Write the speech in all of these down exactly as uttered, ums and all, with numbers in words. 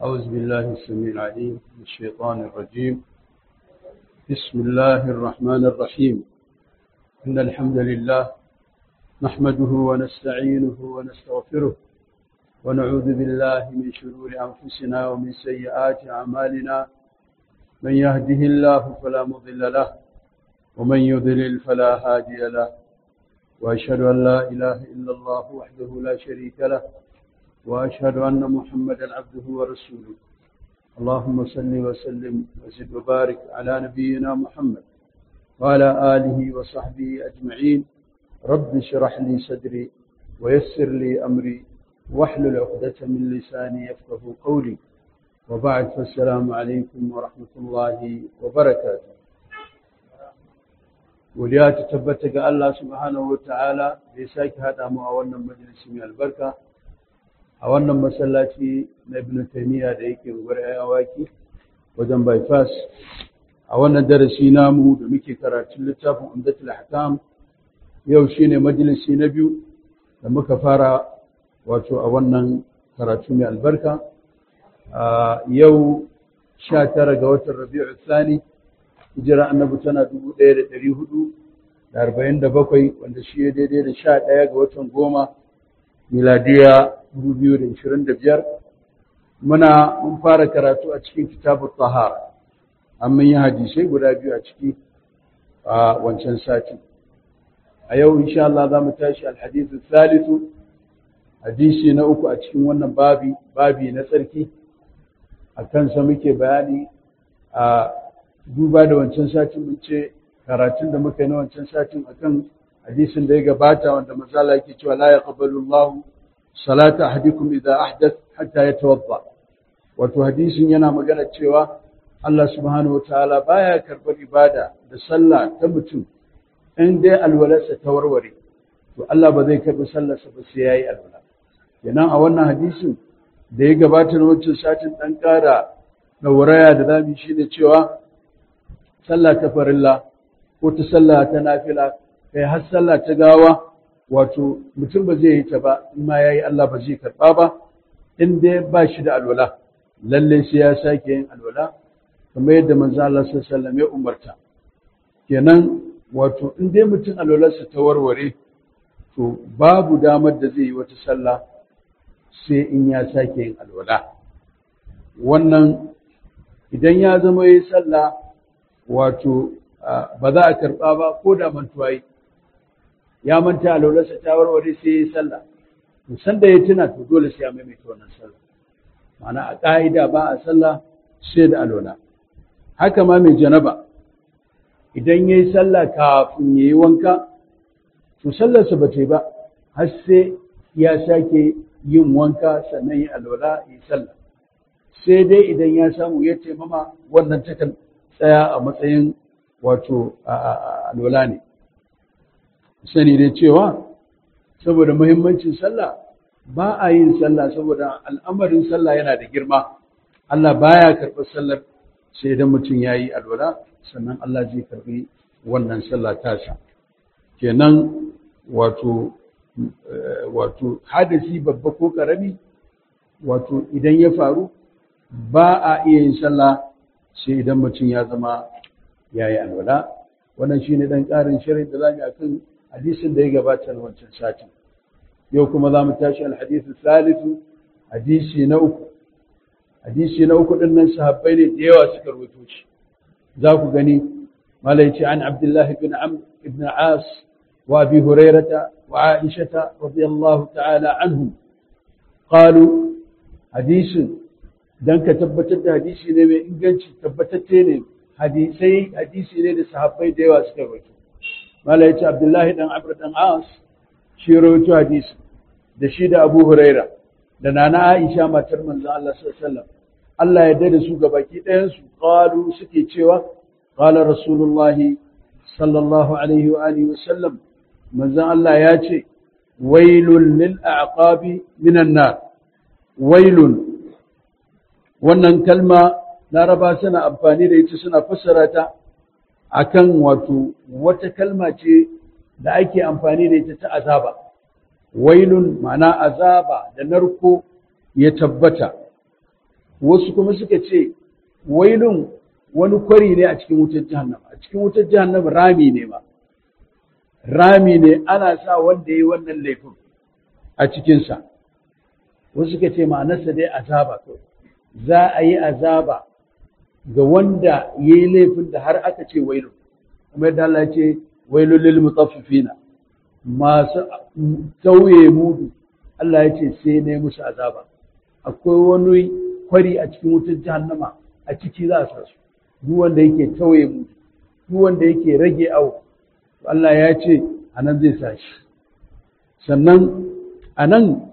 أعوذ بالله السميع العليم من الشيطان الرجيم. بسم الله الرحمن الرحيم. إن الحمد لله نحمده ونستعينه ونستغفره ونعوذ بالله من شرور أنفسنا ومن سيئات أعمالنا. من يهده الله فلا مضل له ومن يضلل فلا هادي له، وأشهد أن لا إله إلا الله وحده لا شريك له، وأشهد أن محمدا عبده ورسوله. اللهم صل وسلم وزد وبارك على نبينا محمد وعلى آله وصحبه أجمعين. رب اشرح لي صدري ويسر لي أمري واحلل عقدة من لساني يفقه قولي، وبعد، فالسلام عليكم ورحمة الله وبركاته. وليا تتبتك الله سبحانه وتعالى ليساك هذا مؤولا مجلس من البركة a wannan masallaci na Ibn Taymiyyah da yake gurin awaki wajen bypass. A wannan darasi namu da muke karatun littafin Umdatul Ahkam, yau shine majalisi na biyu da muka fara wato a wannan karatu mai albarka. Yau sha tara ga watan Rabi'u Thani, hijira annabi tana dubu ɗaya da ɗari hudu da arba'in da bakwai, wanda shi ya daidai da sha ɗaya ga watan goma miladiya dubu biyu da ashirin da biyar. Muna mun fara karatu a cikin kitabut tahara, amma yi hadisai guda biyu a ciki a wancan sati. A yau insha Allah za mu tashi alhadithu thalithu, hadisi na uku a cikin wannan babi babi na tsarki. A kansa muke bayani. A duba da wancan satin mun ce karatun da muka yi na wancan satin akan hadisin da ya gabata, wanda manzo Allah yake cewa la yaqbalu Allahu salata ahadikum idza ahdath hatta yatawadda. Wato hadisin yana magana cewa Allah subhanahu wataala baya karbar ibada da sallah ta mutum in dai alwalarsa ta warware, to Allah ba zai karbi sallarsa ba sai yayi alwala. Kenan a wannan hadisin da ya gabata na wancan satin dan kara dauraya da zamu shine cewa sallah ta farilla ko ta sallah ta nafila, kai har sallah ta gawa, wato mutum ba zai yi ta ba in ma yayi Allah ba zai karba ba in dai ba shi da alwala. Lalle sai ya sake yin alwala kamar yadda manzo Allah sallallahu alaihi wasallam ya umarta. Kenan wato in dai mutum alwalarsa ta warware, to babu damar da zai yi wata sallah sai in ya sake yin alwala. Wannan idan ya zama yi sallah wato ba za a karba ba ko da mantuwa yi. Ya manta alwalarsa ta warware sai ya yi sallah, to sanda ya tuna to dole sai ya maimaita wannan sallah. Ma'ana a ƙa'ida ba a sallah sai da alwala. Haka ma mai janaba idan ya yi sallah kafin ya yi wanka, to sallarsa ba ta yi ba har sai ya sake yin wanka sannan ya alwala ya yi sallah. Sai dai idan ya samu ya taimama, wannan takan tsaya a matsayin wato alwala ne. Sani dai cewa saboda muhimmancin sallah ba a yin sallah, saboda al'amarin sallah yana da girma. Allah baya karɓar sallar sai idan mutum ya yi alwala, sannan Allah zai karɓi wannan sallah tasa. Kenan wato wato hadisi babba ko ƙarami, wato idan ya faru ba a iya yin sallah sai idan mutum ya zama ya yi alwala. Wannan shine ɗan ƙarin sharhi da zamu yi akan hadisin da ya gabata na wancan sati. Yau kuma za mu tashi alhadithu thalithu, hadisi na uku. Hadisi na uku din nan sahabbai ne da yawa suka rawaito shi. Za ku gani malai ce an Abdullah ibn Amr ibn As wa Abi Hurairah wa Aisha radiyallahu ta'ala anhum qalu. Hadisin dan ka tabbatar da hadisi ne mai inganci, tabbatacce ne, hadisai hadisi ne da sahabbai da yawa suka rawaito. Mala ya ce Abdullahi ɗan Amr ɗan As shi rawaito hadisi da shi da Abu Huraira da Nana Aisha matar manzon Allah sallallahu alaihi wasallam. Allah ya dade su gabaki ɗayan su qalu suke cewa qala Rasulullah sallallahu alaihi wa alihi wasallam, manzon Allah ya ce wailul lil a'qabi minan nar. Wailun, wannan kalma Laraba suna amfani da ita, suna fassara ta akan wato wata kalma ce da ake amfani da ita ta azaba. Wailun ma'ana azaba da narko ya tabbata wasu kuma suka ce wailun wani kwari ne a cikin wutar jahannama, a cikin wutar jahannama rami ne ba, rami ne ana sa wanda yi wannan laifin a cikinsa. Wasu suka ce ma'anarsa dai azaba kawai, za a yi azaba ga wanda ya yi laifin da har aka ce wailun, kuma yadda Allah ya ce wailun lil mutaffifina, masu tauye mudu, Allah ya ce sai ne musu azaba. Akwai wani kwari a cikin wutar jahannama, a ciki za a sa su, duk wanda yake tauye mudu, duk wanda yake rage awo, Allah ya ce a nan zai sa shi. Sannan a nan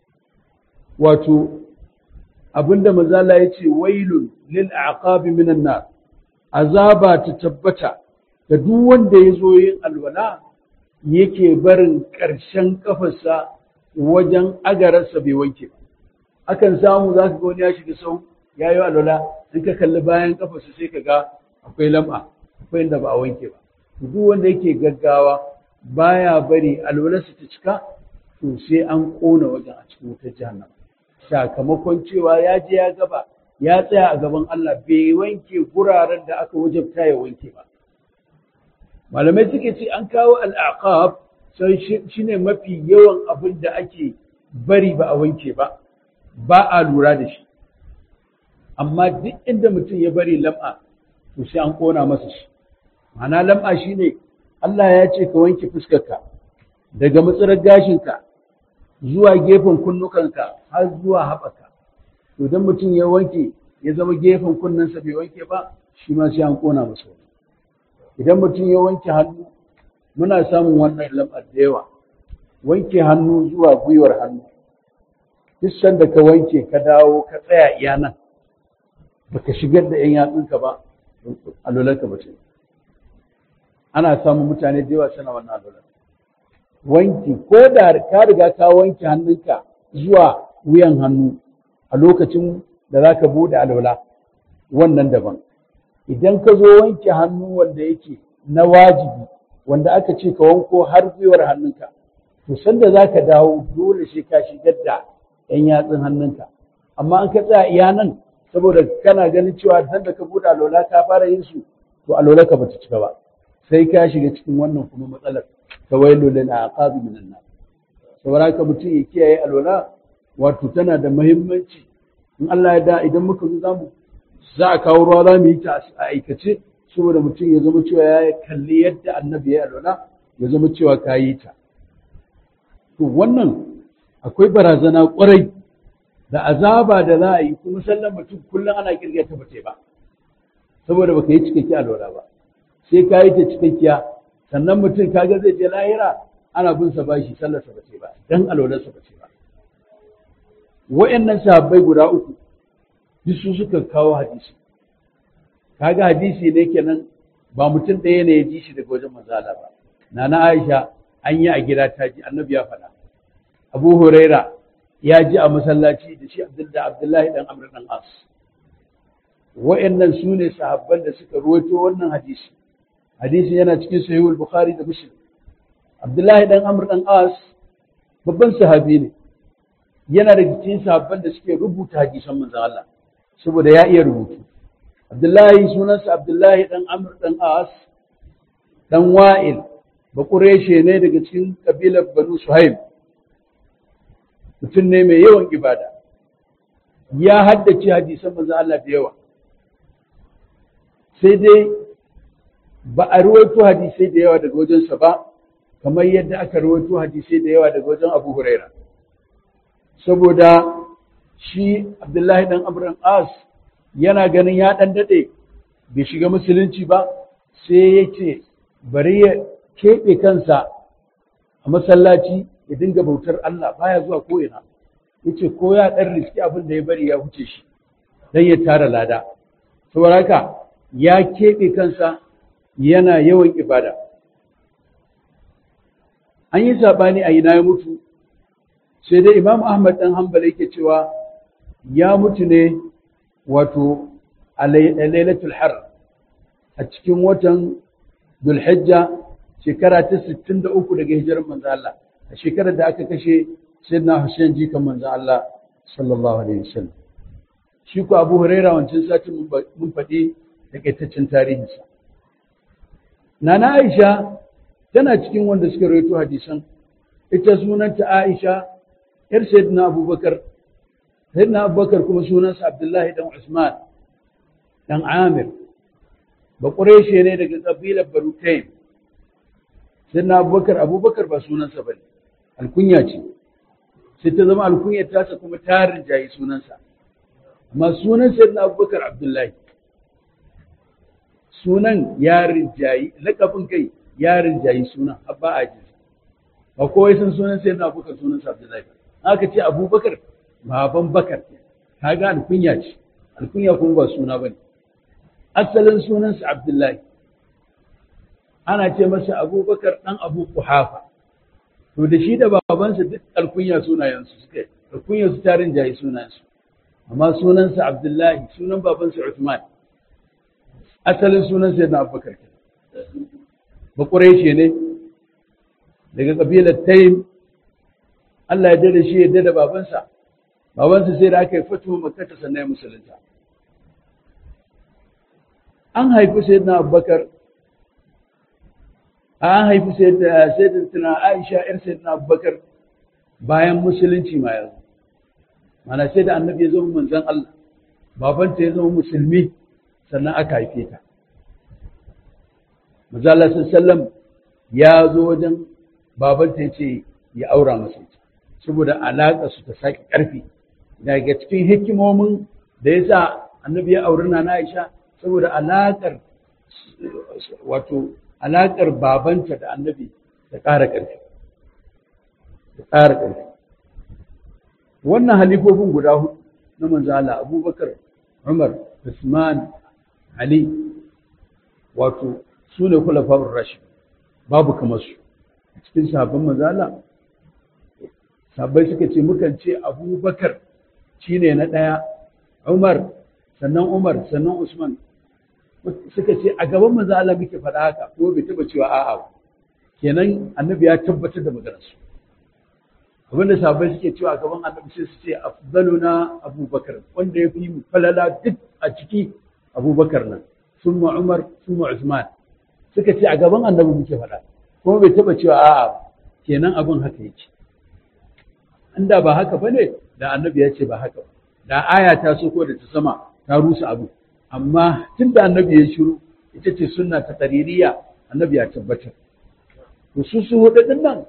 wato abinda mazala ya ce wailun lil aqabi minan nar, azaba ta tabbata ga duk wanda ya zo yin alwala yake barin ƙarshen kafarsa wajen agararsa bai wanke ba. Akan samu za ka ga wani ya shiga sau ya yi alwala, in ka kalli bayan kafarsa sai ka ga akwai lam'a, akwai inda ba a wanke ba. Duk wanda yake gaggawa baya bari alwalarsa ta cika, to sai an ƙona wajen a cikin wutar jahannama. Sakamakon cewa ya je ya gaba ya tsaya a gaban Allah bai wanke guraren da aka wajabta ya wanke ba. Malamai suke ce an kawo al'aqab sai shine mafi yawan abin da ake bari ba a wanke ba, ba a lura da shi. Amma duk inda mutum ya bari lam'a to sai an ƙona masa shi. Ma'ana lam'a shine Allah ya ce ka wanke fuskarka daga matsarar gashinka zuwa gefen kunnukanka har zuwa haɓaka. To idan mutum ya wanke ya zama gefen kunnensa bai wanke ba, shi ma sai an ƙona masa wani. Idan mutum ya wanke hannu, muna samun wannan lam'ar da yawa, wanke hannu zuwa gwiwar hannu. Duk sanda ka wanke ka dawo ka tsaya iya nan, baka shigar da ‘yan yatsunka ba, alwalarka ba ce. Ana samun mutane da yawa suna wannan alwalar. Wanki, ko da ka riga ka wanke hannunka zuwa wuyan hannu a lokacin da za ka buɗe alwala, wannan daban. Idan ka zo wanke hannu wanda yake na wajibi, wanda aka ce ka wanko har gwiwar hannunka, to sanda za ka dawo dole sai ka shigar da ‘yan yatsun hannunka. Amma an ka tsaya iya nan, saboda kana ganin cewa sanda ka buɗe alwala ka fara yin su, to alwala ka bata cika ba. Sai ka shiga cikin wannan kuma matsalar ta wailu lil aqabi minan nar. Saboda haka mutum ya kiyaye alwala, wato tana da muhimmanci. In Allah ya da idan muka zo zamu za a kawo ruwa za mu yi ta a aikace, saboda mutum ya zama cewa ya kalli yadda annabi ya alwala, ya zama cewa ka yi ta. To wannan akwai barazana kwarai da azaba da za a yi, kuma sallan mutum kullum ana kirga ta bace ba, saboda baka yi cikakke alwala ba. Sai ka yi ta cikakkiya, sannan mutum kaga zai je lahira ana bin sa bashi, sallar sa bace ba, dan alwalar sa bace ba. Wa'annan sahabbai guda uku duk su suka kawo hadisi. Kaga hadisi ne kenan ba mutum ɗaya ne ya ji shi daga wajen manzo Allah ba. Nana Aisha an yi a gida ta ji, annabi ya faɗa. Abu Huraira ya ji a masallaci da shi da Abdullahi dan Amr dan As. Wa'annan su ne sahabban da suka ruwaito wannan hadisi. Hadisi yana cikin Sahihul Bukhari da Muslim. Abdullahi dan Amr dan As babban sahabi ne. Yana da cikin sahabban da suke rubuta hadisan manzon Allah, saboda ya iya rubutu. Abdullahi sunansa Abdullahi dan Amr dan As dan Wa'il, ba Qurayshi ne daga cikin kabilar Banu Suhaib. Mutum ne mai yawan ibada. Ya haddace hadisan manzon Allah da yawa. Sai dai ba a ruwaito hadisai da yawa daga wajensa ba, kamar yadda aka ruwaito hadisai da yawa daga wajen Abu Huraira. Saboda shi Abdullahi dan Amr As yana ganin ya dan dade bai shiga musulunci ba, sai ya ce bari ya keɓe kansa a masallaci ya dinga bautar Allah, baya zuwa ko ina. Yace ko ya dan riski abin da ya bari ya huce shi dan ya tara lada. Saboda haka ya keɓe kansa yana yawan ibada. An yi saɓani a ina ya mutu, sai dai Imam Ahmad ɗan Hanbal yake cewa ya mutu ne wato a Lailatul Har a cikin watan Dhul-Hijja shekara ta sittin da uku daga hijirar manzo Allah, a shekarar da aka kashe Sayyidina Hussein jikan manzo Allah sallallahu alaihi wasallam. shi ko Abu Huraira wancan satin mun faɗi takaitaccen tarihinsa. Nana Aisha tana cikin wanda suka rawaito hadisan, ita sunanta Aisha ‘yar Sayyidina Abubakar, Sayyidina Abubakar kuma sunansa Abdullahi ɗan Usman, ɗan Amir, ba ƙureshe ne daga ƙabilar Banu Taym. Sayyidina Abubakar, Abubakar ba sunansa ba ne, alkunya ce, sai ta zama alkunyar tasa kuma ta rinjayi sunansa. Amma sunan Sayyidina Abubakar Abdullahi, sunan ya rinjayi, laƙabin kai ya rinjayi sunan, abba a jinsi. Ba kowai sun sunan Sayyidina Abubakar sunansa Abdullahi. Aka ce Abubakar, baban Bakar, ka ga alkunya ce, alkunya kuma ba suna ba ne. Asalin sunansa Abdullahi, ana ce masa Abubakar ɗan Abu Kuhafa. To da shi da babansa duk alkunya sunayensu suka yi, alkunya su tarin jayi sunayensu. Amma sunansa Abdullahi, sunan babansa Uthman. Asalin sunansa yana Abubakar. Ba Quraishi ne, daga ƙabilar Taym. Allah ya dada shi ya dada babansa. Babansa sai da aka yi fatuwa Makkah sannan ya musulunta. An haifi Sayyidina Abubakar, an haifi Sayyidina Aisha ‘yar Sayyidina Abubakar bayan musulunci ma yanzu. Mana sai da annabi ya zama manzon Allah, babanta ya zama musulmi sannan aka haife ta. Manzon Allah sallallahu ya zo wajen babanta ya ce ya aura masa ita, saboda alaƙa su ta sake ƙarfi. Daga cikin hikimomin da ya sa annabi ya auri na Aisha, saboda alaƙar wato alaƙar babanta da annabi ta ƙara ƙarfi ta ƙara ƙarfi wannan halifofin guda hudu na manzo Allah Abubakar, Umar, Usman, Ali, wato su ne khulafa'ur rashid, babu kamar su a cikin sahabban manzo Allah. Sahabbai suka ce mukan ce Abubakar shine na ɗaya, Umar, sannan Umar, sannan Usman. Suka ce a gaban manzo Allah muke faɗa haka, ko bai taba cewa a'a ba. Kenan annabi ya tabbatar da maganar su. Abinda sahabbai suke cewa a gaban annabi sai su ce afdaluna Abubakar, wanda ya fi mu falala duk a ciki Abubakar nan, summa Umar, summa Usman. Suka ce a gaban annabi muke faɗa, ko bai taba cewa a'a ba. Kenan abin haka yake. Inda ba haka bane da annabi ya ce ba haka ba. Da aya ta soko da ta sama ta rusa abu. Amma tun da annabi ya shiru, ita ce sunna ta qaririya, annabi ya tabbatar. To su su hudu din nan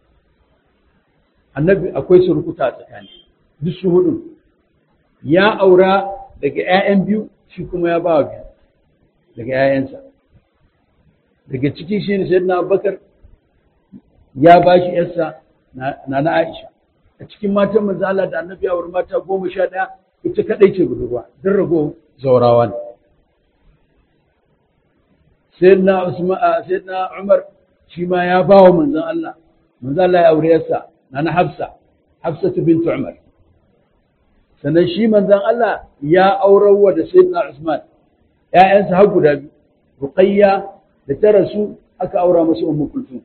annabi akwai surukuta a tsakani, duk su hudu ya aura daga ƴaƴan biyu, shi kuma ya ba biyu daga ƴaƴansa. Daga ciki shi ne Sayyidina Abubakar ya ba shi ƴarsa na na Aisha. A cikin matan manzo Allah da annabi ya aure mata goma sha ɗaya, ita kadai ce budurwa, duk rago zaurawa ne. Sayyidina Usman, Sayyidina Umar shi ma ya ba wa manzon Allah, manzon Allah ya aure yarsa na Hafsa, Hafsa bint Umar. Sannan shi manzon Allah ya aurar wa da Sayyidina Usman ƴaƴansa har guda biyu, Ruqayya da ta rasu aka aura masa Ummu Kulthum.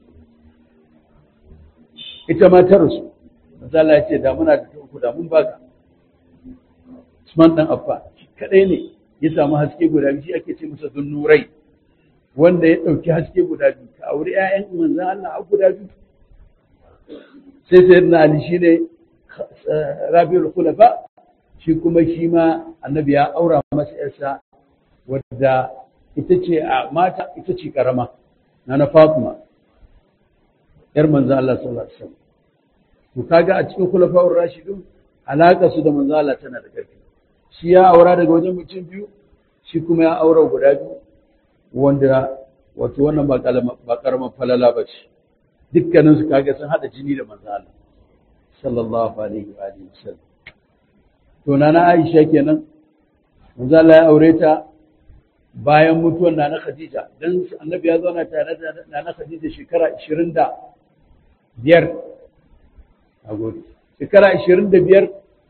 Ita ma ta rasu. Manzon Allah ya ce da muna da ta uku da mun baka. Usman dan Affan kadai ne ya samu haske guda biyu, shi ake ce masa Dunnurai, wanda ya dauki haske guda biyu, ka aure ƴaƴan manzon Allah har guda biyu. Sai Sayyidina Ali shine Rabiul Khulafa, shi kuma shi ma annabi ya aura masa yarsa wadda ita ce a mata ita ce karama, na Fatima yar manzon Allah sallallahu alaihi wasallam. To kaga a cikin Khulafa'ur Rashidun alaka su da manzon Allah tana da ƙarfi. Shi ya aura daga wajen mutum biyu, shi kuma ya aura guda biyu, wanda wato wannan ba karamar falala ba ce. Dukkaninsu kaga sun haɗa jini da manzo Allah sallallahu alaihi wa alihi wasallam. To nana Aisha kenan, manzo Allah ya aure ta bayan mutuwar nana Khadija, dan annabi ya zauna tare da nana Khadija shekara ashirin da biyar. Agode. Shekara ashirin da biyar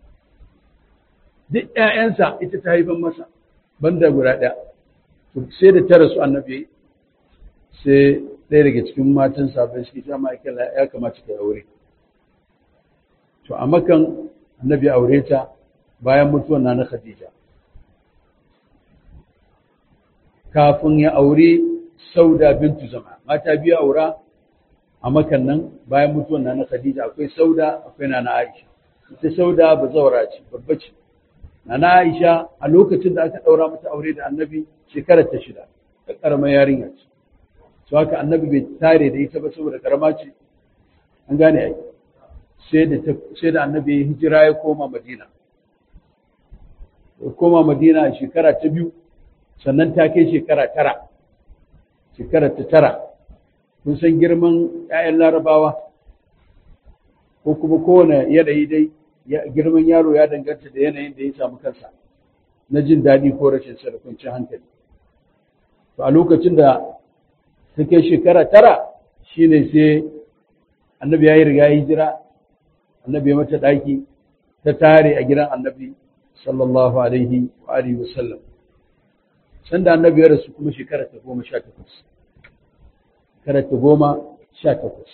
duk ƴaƴansa ita ta haifan masa, banda guda ɗaya. Sai da ta rasu annabi, sai ɗaya daga cikin matan sahabbai suke ta ma'aikala ya kamata ka aure. To a makan annabi aure ta, bayan mutuwar na Khadija kafin ya aure Sauda bintu Zama mata biyu aura a Makan nan bayan mutuwar na Khadija akwai Sauda akwai Nana Aisha ita Sauda bazawara ce babba ce Nana Aisha a lokacin da aka daura mata aure da Annabi shekarar ta shida ta karamar yarinya ce to haka Annabi bai tare da ita ba saboda karama ce an gane ai sai da sai da Annabi ya hijira ya koma Madina ya koma Madina a shekara ta biyu sannan ta kai shekara tara shekara ta tara kun san girman ƴaƴan Larabawa ko kuma kowane yanayi dai girman yaro ya danganta da yanayin da ya samu kansa na jin daɗi ko rashin sarkuncin hankali to a lokacin da ta kai shekara tara shine sai Annabi ya yi riga hijira Annabi ya mata ɗaki ta tare a gidan Annabi sallallahu alaihi wa alihi wasallam sanda Annabi ya rasu kuma shekara ta goma sha takwas shekara ta goma sha takwas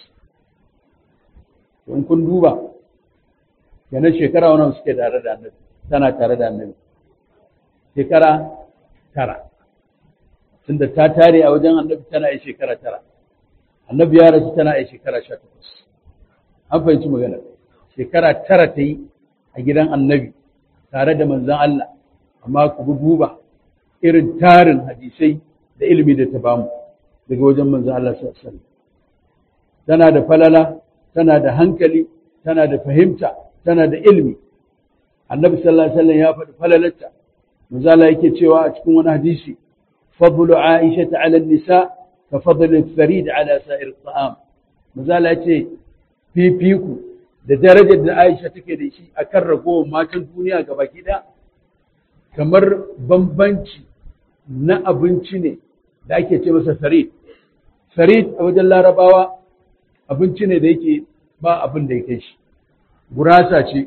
in kun duba yana shekara wannan suke tare da Annabi tana tare da Annabi shekara tara tunda ta tare a wajen Annabi tana yi shekara tara Annabi ya rasu tana yi shekara sha takwas an fahimci magana shekara tara ta yi a gidan Annabi tare da manzon Allah amma ku duba irin tarin hadisai da ilimi da ta bamu daga wajen manzon Allah sallallahu alaihi wasallam tana da falala tana da hankali tana da fahimta tana da ilimi Annabi sallallahu alaihi wasallam ya faɗi falalarta manzon Allah yake cewa a cikin wani hadisi fadlu Aisha ala nisa ka fadlu al-farid ala sa'ir at-ta'am manzon Allah yace fifiku da darajar da Aisha take da shi akan ragowar matan duniya gabaki ɗaya kamar bambanci na abinci ne da ake ce masa farid farid a wajen Larabawa abinci ne da yake ba abin da yake shi gurasa ce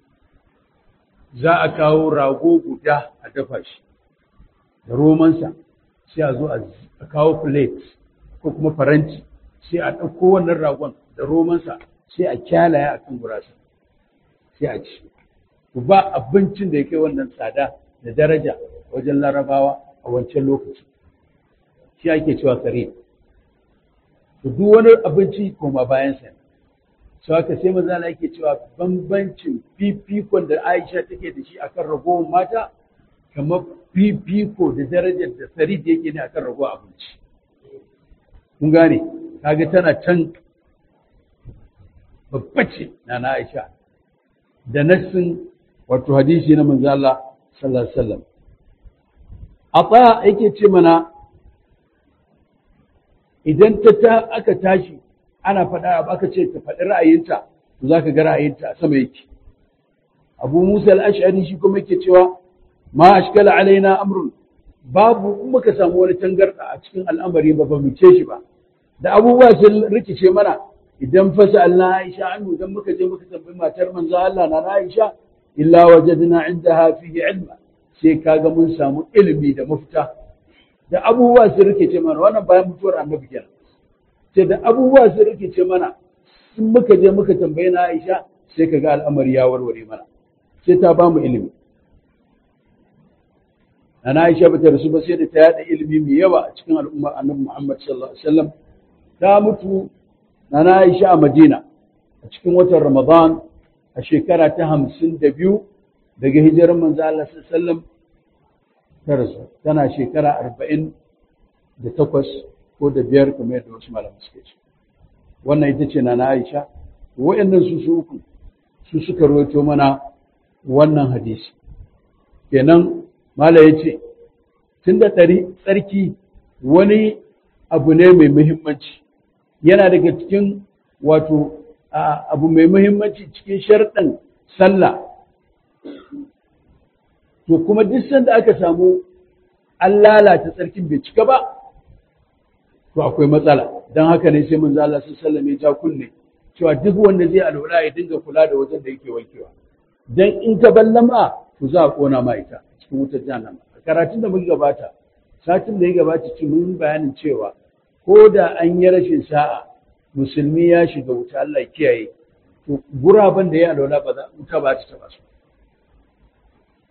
za a kawo rago guda a dafa shi da romansa sai a zo a kawo plate ko kuma faranti sai a ɗauko wannan ragon da romansa sai a kyalaya a kan gurasa sai a ci ba abincin da yake wannan tsada da daraja wajen Larabawa a wancan lokaci shi ake cewa kare to duk wani abinci koma bayan sa so haka sai maza Allah yake cewa bambancin fifikon da Aisha take da shi akan ragowar mata kamar fifiko da darajar da sarid yake ne akan ragowar abinci kun gane kaga tana can babba ce na Aisha da nassin wato hadisi na manzo Allah sallallahu alaihi wasallam ata yake ce mana idan ta ta aka tashi ana faɗa aka ce ta faɗi ra'ayinta to zaka ga ra'ayinta a sama yake Abu Musa al-Ash'ari shi kuma yake cewa ma ashkala alaina amrun babu in muka samu wani tangarda a cikin al'amari ba ba mu ce shi ba da abubuwa sun rikice mana idan fasa Allah Aisha anhu dan muka je muka tambayi matar manzo Allah na Aisha illa wajadna indaha fihi ilma sai kaga mun samu ilimi da mafita da abubuwa sun rikice mana wannan bayan mutuwar Annabi kenan sai da abubuwa sun rikice mana sun muka je muka tambayi na Aisha sai kaga al'amari ya warware mana sai ta ba mu ilimi Ana Aisha bata rasu ba sai da ta yada ilimi mai yawa a cikin al'umma Annabi Muhammad sallallahu alaihi wasallam ta mutu Nana Aisha a Madina a cikin watan Ramadan a shekara ta hamsin da biyu daga hijirar manzo Allah sallallahu alaihi wasallam ta rasu tana shekara arba'in da takwas ko da biyar kamar yadda wasu malamai suke ce wannan ita ce Nana Aisha waɗannan su su uku su suka rawaito mana wannan hadisi kenan Mala ya ce, tun da tsarki wani abu ne mai muhimmanci, yana daga cikin wato abu mai muhimmanci cikin sharɗan sallah. To kuma duk sanda aka samu an lalata tsarkin bai cika ba, to akwai matsala. Don haka ne sai mun Allah sun sallame ja kunne, cewa duk wanda zai alwala ya dinga kula da wajen da yake wankewa. Don in ta ballama, to za a ƙona ma ita. wutar jahannama karatun da muka gabata satin da ya gabata ci mun bayanin cewa ko da an yi rashin sa'a musulmi ya shiga wuta Allah kiyaye to guraben da ya alwala ba za wuta ba ta taba su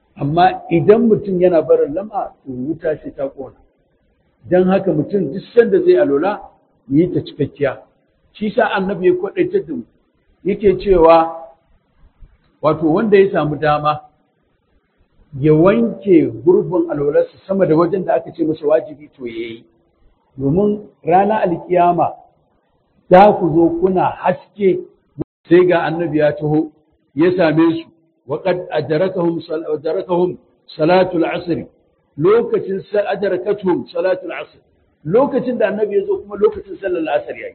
amma idan mutum yana barin lam'a to wuta sai ta kona. Don haka mutum duk sanda zai alola yi ta cikakkiya. Shi sa annabi ya kwadaitar da mu yake cewa wato wanda ya samu dama ya wanke gurbin alolarsa sama da wajen da aka ce masa wajibi to yayi, domin rana alkiyama za ku zo kuna haske. Sai ga annabi ya taho ya same su waqad adrakahum adrakahum salatul asr, lokacin adrakatuhum salatul asr, lokacin da annabi ya zo kuma lokacin sallar asr yayi.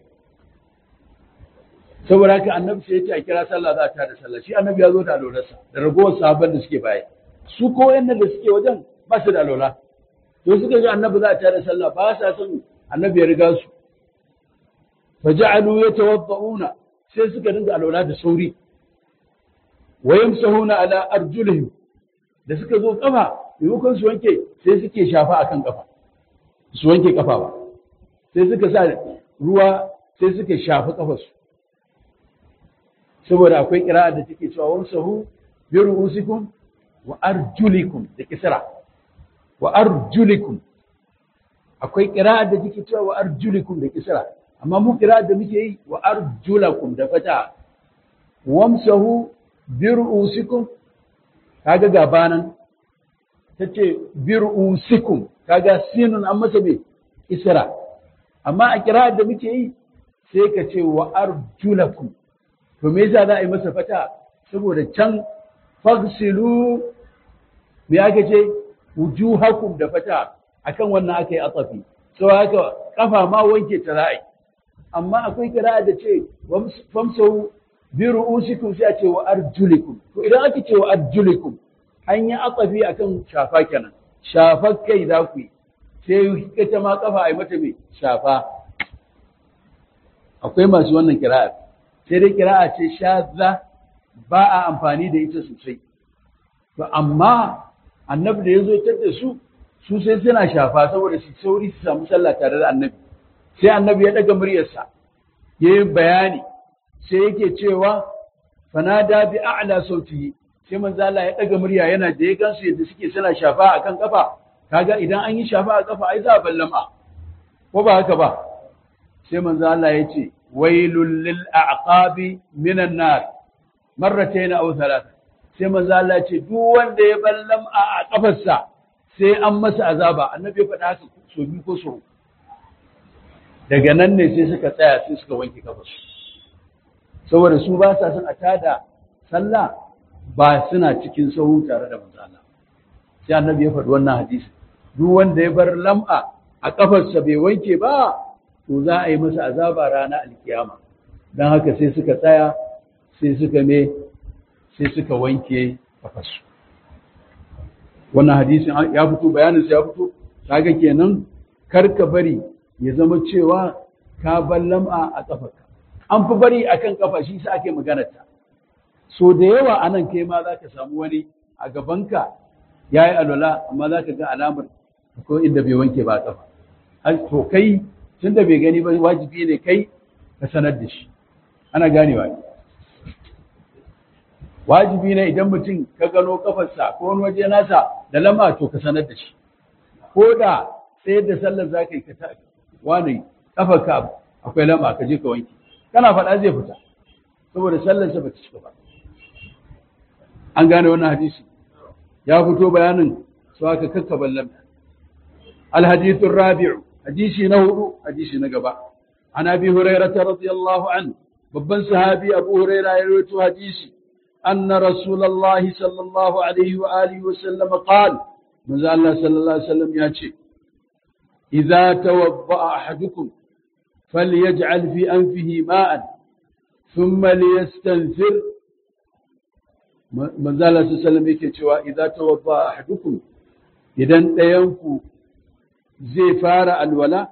Saboda haka annabi sai ya ce a kira sallah za ta da sallah, shi annabi ya zo da alolarsa da ragowar sahabban da suke baya, su ko yannan da suke wajen ba su da alola, to suka ga annabi za ta da sallah ba sa son annabi ya riga su, faja'alu yatawadda'una, sai suka dinga alola da sauri, wa yamsahuna ala arjulihim, da suka zo kafa maimakon su wanke sai suke shafa akan kafa, su wanke kafa ba, sai suka sa ruwa sai suka shafa kafarsu, saboda akwai ƙira'a da take cewa wamsahu bi ru'usikum wa arjulikum da kisra, wa arjulikum, akwai ƙira'a da take cewa wa arjulikum da kisra, amma mu ƙira'a da muke yi wa arjulakum da fata. Wamsahu bi ru'usikum, kaga gabanan tace bi ru'usikum, kaga sinun an masa me kisra, amma a ƙira'a da muke yi sai ka ce wa arjulakum. To me yasa za a yi masa fata? Saboda can fagsilu me aka ce wujuhakum da fata, akan wannan aka yi atsafi, sau haka kafa ma wanke ta ra'ayi. Amma akwai kira'a da ce famsau bi ru'usikum sai a ce wa arjulikum. To idan aka ce wa arjulikum an yi atsafi akan shafa kenan, shafar kai za ku yi, sai ita ma kafa a yi mata mai shafa. Akwai masu wannan kira'a, sai dai kira'a ce shadda, ba a amfani da ita sosai. To amma annabi da ya zo tar da su su sai suna shafa saboda su sauri su samu sallah tare da annabi. Sai annabi ya daga muryarsa ya yi bayani, sai yake cewa fanada bi a'la sautihi, sai manzo Allah ya daga murya yana da ya gansu yadda suke suna shafa akan kafa. Kaga idan an yi shafa a kafa ai za a ballama, ko ba haka ba? Sai manzo Allah ya ce wailul lil a'qabi minan nar marratayn aw thalatha, sai manzo Allah ce duk wanda ya ballam a kafarsa sai an masa azaba. Annabi ya faɗa haka so biyu ko so. Daga nan ne sai suka tsaya sai suka wanke kafarsu, saboda su ba sa son a tada sallah ba suna cikin sahu tare da manzo Allah. Sai annabi ya faɗi wannan hadisi, duk wanda ya bar lam'a a kafarsa bai wanke ba to za a yi masa azaba ranar alkiyama. Don haka sai suka tsaya sai suka me sai suka wanke kafarsu. Wannan hadisin ya fito, bayanin ya fito, kaga kenan karka bari ya zama cewa ka ballam'a a kafarka. An fi bari akan kafa, shi sa ake maganarta. So da yawa anan kai ma za ka samu wani a gabanka ya yi alwala amma za ka ga alamar ko inda bai wanke ba a kafa. To kai tun da bai gani ba wajibi ne kai ka sanar da shi. Ana ganewa ne. Wajibi ne idan mutum ka gano kafarsa ko wani waje nasa da lama to ka sanar da shi. Ko da sai da sallar za ka yi ka ta wani kafarka akwai lama ka je ka wanke. Kana faɗa zai fita saboda sallarsa ba ta cika ba. An gane wannan hadisi ya fito bayanin su aka kakkaban lamta. Al-hadithur rabi'u, hadisi na hudu, hadisi na gaba. An Abi Hurairah radiyallahu anhu, babban sahabi Abu Hurairah ya rawaito hadisi, anna Rasulullahi sallallahu alaihi wa alihi wa sallam qala, manzo Allah sallallahu alaihi wasallam ya ce, idza tawadda'a ahadukum falyaj'al fi anfihi ma'an thumma liyastanthir. Manzo Allah sallallahu alaihi wasallam yake cewa idza tawadda'a ahadukum, idan ɗayanku zai fara alwala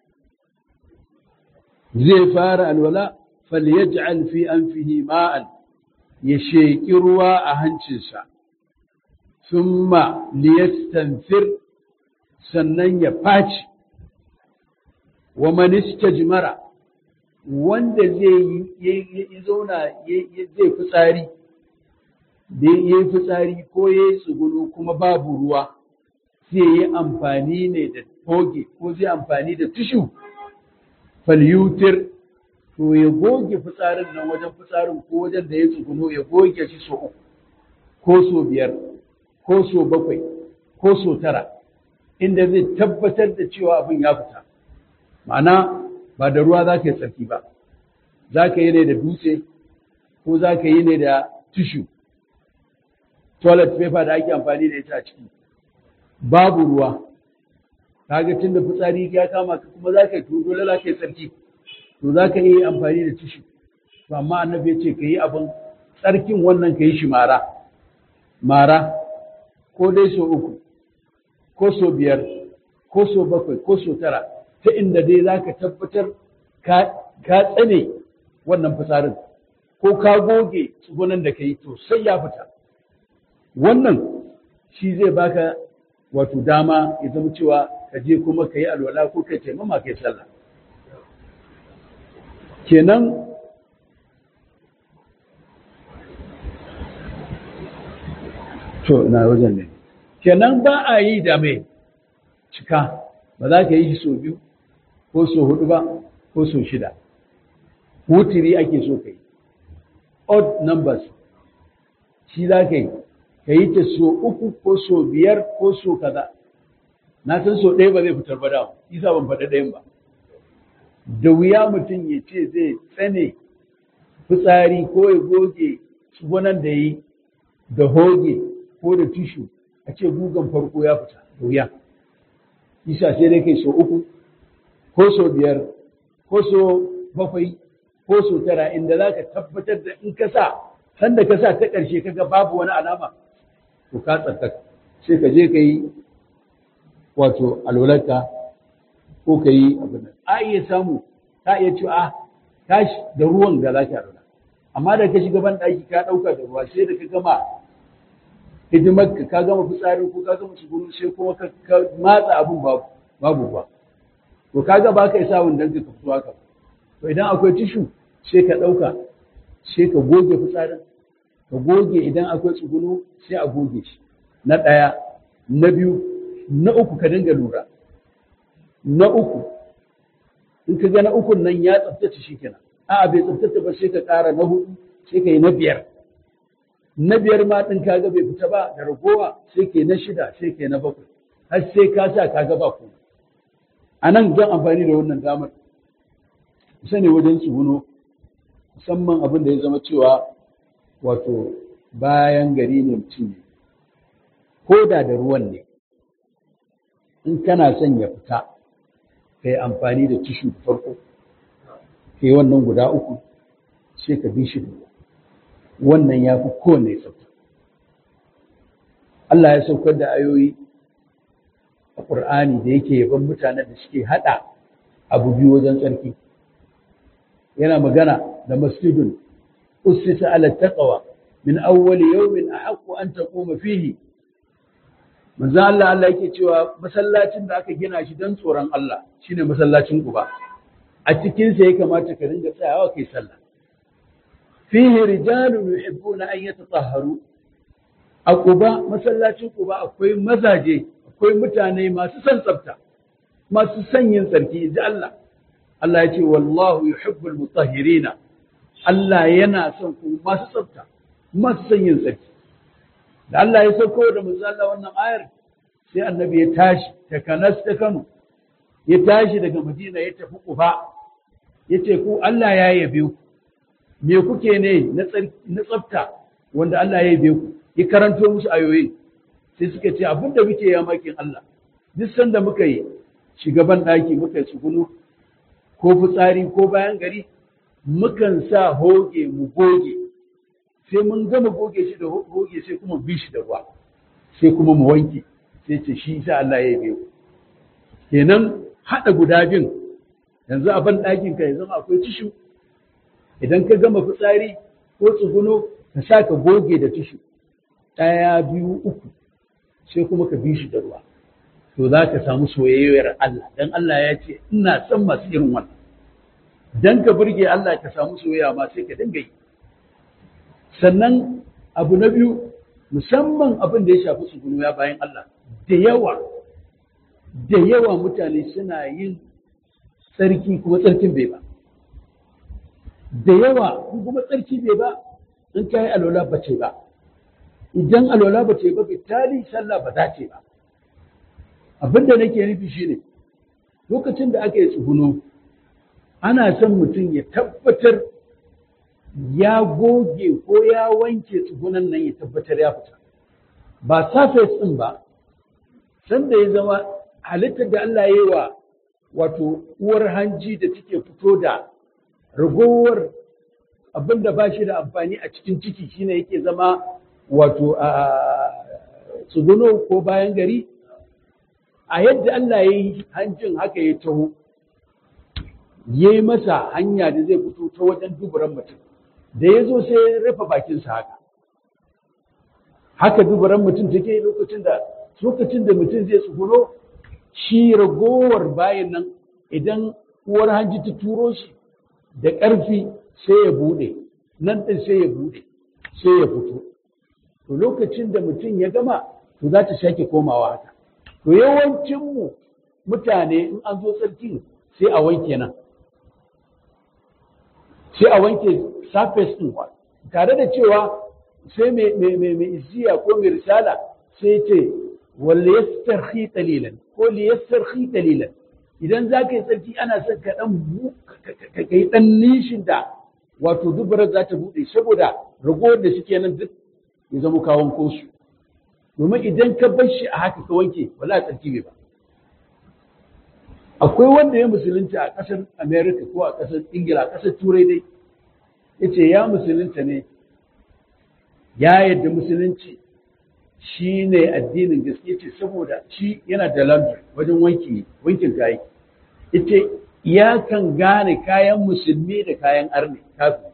zai fara alwala falyaj'al fi anfihi ma'an, ya sheki ruwa a hancinsa, thumma liyastanthir, sannan ya faci. Wa man istajmara, wanda zai yi zauna zai fitsari da ya yi fitsari ko ya yi tsugunu kuma babu ruwa sai ya yi amfani ne da goge ko zai amfani da tishu falyutir to ya goge fitsarin nan wajen fitsarin ko wajen da ya tsugunu ya goge shi so uku ko so biyar ko so bakwai ko so tara inda zai tabbatar da cewa abin ya fita ma'ana ba da ruwa za ka yi tsarki ba za ka yi ne da dutse ko za ka yi ne da tishu toilet paper da ake amfani da ita a ciki babu ruwa kaga tun da fitsari ya kama ka kuma za ka yi to dole za ka yi tsarki to za ka yi amfani da tishu to amma annabi ya ce ka yi abin tsarkin wannan ka yi shi mara mara ko dai so uku ko so biyar ko so bakwai ko so tara ta inda dai za ka tabbatar ka tsane wannan fitsarin ko ka goge tsugunan da ka yi to sai ya fita wannan shi zai baka wato dama ya zama cewa ka je kuma ka yi alwala ko ka taimama ka yi sallah kenan to na wajen ne kenan ba a yi da mai cika ba za ka yi shi so biyu ko so hudu ba ko so shida wutiri ake so ka yi odd numbers shi za ka yi ka yi ta so uku ko so biyar ko so kaza na san so ɗaya ba zai fitar ba da isa ban faɗa ɗayan ba da wuya mutum ya ce zai tsane fitsari ko ya goge tsugunan da yi da hoge ko da tishu a ce gugan farko ya fita da wuya isa sai dai kai so uku ko so biyar ko so bakwai ko so tara inda za ka tabbatar da in ka sa sanda ka sa ta ƙarshe kaga babu wani alama to ka tsarkaka sai ka je ka yi wato alwalarka ko ka yi abin nan a iya samu ka iya cewa a tashi da ruwan da za ka alwala amma da ka shiga ban ɗaki ka ɗauka da ruwa sai da ka gama hidimar ka ka gama fitsari ko ka gama tsugunu sai kuma ka matsa abin babu ba to kaga ba ka isa wanda ka fito haka to idan akwai tishu sai ka ɗauka sai ka goge fitsarin ka goge idan akwai tsugunu sai a goge shi na ɗaya na biyu na uku ka dinga lura na uku in ka ga na ukun nan ya tsaftace shi kenan a'a bai tsaftace ba sai ka ƙara na hudu sai ka yi na biyar na biyar ma ɗin ka ga bai fita ba da ragowa sai ke na shida sai ke na bakwai har sai ka sa ka ga ba ku a nan zan amfani da wannan damar sani wajen tsuguno musamman abin da ya zama cewa wato bayan gari ne mutum ne ko da da ruwan ne in kana son ya fita ka yi amfani da tishu da farko ka yi wannan guda uku sai ka bi shi da wannan ya fi kowane tsafta Allah ya saukar da ayoyi a ƙur'ani da yake yaban mutanen da suke haɗa abu biyu wajen tsarki yana magana da masjidun ussisa ala taqwa min awwal yawmin ahaqqu an taquma fihi manzo Allah Allah yake cewa masallacin da aka gina shi dan tsoron Allah shine masallacin Quba a cikin sa ya kamata ka ringa tsayawa kai sallah fihi rijalun yuhibbuna an yatatahharu a Quba masallacin Quba akwai mazaje akwai mutane masu son tsafta masu son yin tsarki ji Allah Allah ya ce wallahu yuhibbul mutahhirina Allah yana son ku masu tsafta masu son yin tsarki da Allah ya sauko da manzo Allah wannan ayar sai annabi ya tashi ta Kanas ta Kano ya tashi daga Madina ya tafi Quba yace ku Allah ya yabe ku me kuke ne na tsafta wanda Allah ya yabe ku ya karanto musu ayoyi sai suka ce abinda muke ya makin Allah duk sanda muka yi shugaban daki muka yi tsugunu ko fitsari ko bayan gari mukan sa hoge mu goge sai mun gama goge shi da goge sai kuma bi shi da ruwa sai kuma mu wanke sai ce shi sa Allah ya yabe ku kenan hada guda bin yanzu a ban ɗakin ka ya zama akwai tishu idan ka gama fitsari ko tsuguno ka sa ka goge da tishu ɗaya biyu uku sai kuma ka bi shi da ruwa to za ka samu soyayyar Allah dan Allah ya ce ina son masu irin wannan dan ka burge Allah ka samu soyayya ma sai ka dinga yi sannan abu na biyu musamman abin da ya shafi tsuguno ya bayan Allah da yawa da yawa mutane suna yin tsarki kuma tsarkin bai ba da yawa kuma tsarki bai ba in ka yi alwala ba ce ba idan alwala ba ce ba bitali sallah ba za ce ba abin da nake nufi shine lokacin da aka yi tsuguno ana son mutum ya tabbatar ya goge ko ya wanke tsugunan nan ya tabbatar ya fita ba surface ɗin ba sanda ya zama halittar da Allah ya yi wa wato uwar hanji da take fito da ragowar abin da ba shi da amfani a cikin ciki shine yake zama wato a tsuguno ko bayan gari a yadda Allah ya yi hanjin haka ya taho ya yi masa hanya da zai fito ta wajen duburan mutum da ya zo sai ya rufe bakinsa haka haka duburan mutum take lokacin da lokacin da mutum zai tsuguno shi ragowar bayan nan idan uwar hanji ta turo shi da ƙarfi sai ya buɗe nan ɗin sai ya buɗe sai ya fito to lokacin da mutum ya gama to za ta sake komawa haka to yawancinmu mutane in an zo tsarki sai a wanke nan sai a wanke surface ɗin tare da cewa sai mai izziya ko mai risala sai ce wal yastarhi qalilan ko li yastarhi qalilan idan za ka yi tsarki ana son ka dan ka kai dan nishin da wato dubarar za ta buɗe saboda ragowar da suke nan duk ya zama kawon kosu domin idan ka bar shi a haka ka wanke wala tsarki bai ba akwai wanda ya musulunta a ƙasar America ko a ƙasar Ingila a ƙasar Turai dai yace ya musulunta ne ya yadda musulunci shi ne addinin gaske ce saboda shi yana da laundry wajen wanki wankin kayi yace ya kan gane kayan musulmi da kayan arne kafin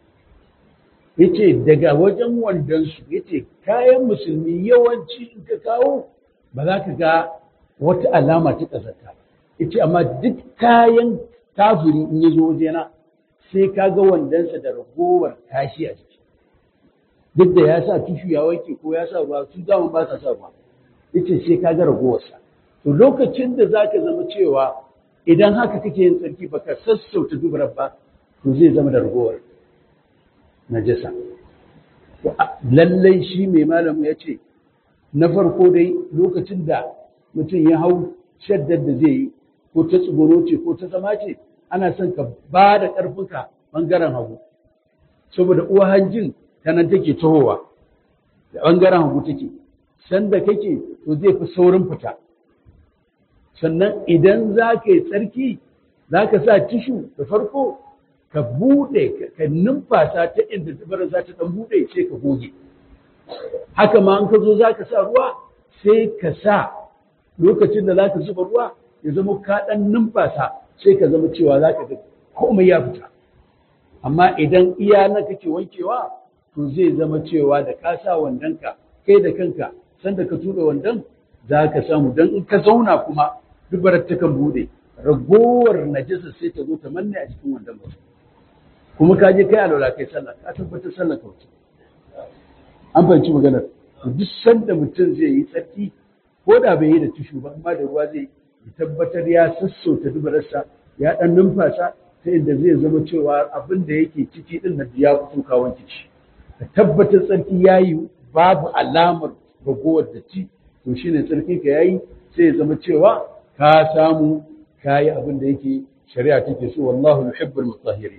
yace daga wajen wandonsu yace kayan musulmi yawanci in ka kawo ba za ka ga wata alama ta ƙazanta ba yace amma duk kayan kafiri in ya zo wajena sai ka ga wandonsa da ragowar kashi a ciki duk da ya sa tushu ya wanke ko ya sa ruwa su zaman ba sa sa ruwa yace sai ka ga ragowarsa to lokacin da zaka zama cewa idan haka kake yin tsarki baka sassauta dubarar ba to zai zama da ragowar najasa lallai shi mai malamu ya ce na farko dai lokacin da mutum ya hau shaddar da zai yi ko ta tsuguro ce ko ta zama ce ana son ka ba da ƙarfinka ɓangaren hagu saboda uwa hanjin ta nan take tahowa da ɓangaren hagu take sanda kake to zai fi saurin fita sannan idan za ka yi tsarki za ka sa tishu da farko ka buɗe ka numfasa ta inda tabarar za ta ɗan buɗe sai ka goge haka ma an ka zo za ka sa ruwa sai ka sa lokacin da za ka zuba ruwa ya zama ka ɗan numfasa sai ka zama cewa za ka ga komai ya fita amma idan iya na kake wankewa to zai zama cewa da ka sa wandonka kai da kanka sanda ka tura wandon za ka samu don in ka zauna kuma dubarar ta kan buɗe ragowar najasa sai ta zo ta manne a cikin wandon mutum kuma ka je kai alwala kai sallah ka tabbatar sallah ka wuce an fahimci maganar duk sanda mutum zai yi tsarki ko da bai yi da tushu ba amma da ruwa zai yi tabbatar ya sassauta dubararsa ya dan numfasa ta inda zai zama cewa abin da yake ciki din na ya fito ka wanke shi ka tabbatar tsarki yayi babu alamar ragowar da ci to shine tsarki ka yayi sai ya zama cewa ka samu kayi abin da yake shari'a take so wallahu yuhibbul mutahhirin